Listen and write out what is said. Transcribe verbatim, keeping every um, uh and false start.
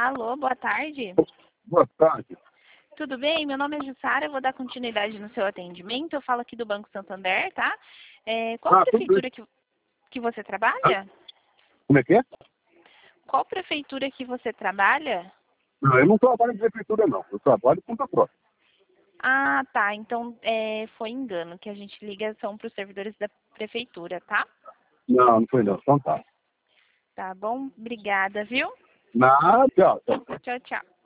Alô, boa tarde. Boa tarde. Tudo bem? Meu nome é Jussara, eu vou dar continuidade no seu atendimento. Eu falo aqui do Banco Santander, tá? É, qual Ah, tudo bem. prefeitura que, que você trabalha? Como é que é? Qual prefeitura que você trabalha? Não, eu não trabalho em prefeitura, não. Eu trabalho em conta própria. Ah, tá. Então é, foi engano que a gente liga são para os servidores da prefeitura, tá? Não, não foi não. Então tá. Tá bom? Obrigada, viu? Nada, tchau, tchau. Tchau, tchau.